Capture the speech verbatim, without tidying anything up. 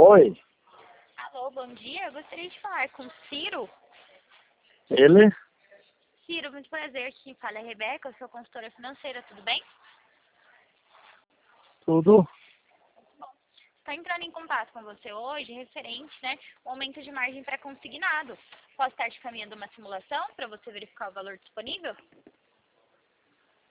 Oi, Alô, bom dia. Eu gostaria de falar com o Ciro. ele? Ciro, muito prazer. Quem fala é a Rebeca, eu sou consultora financeira, tudo bem? Tudo? Estou entrando em contato com você hoje referente, né, ao aumento de margem pré-consignado. Posso estar te caminhando uma simulação para você verificar o valor disponível?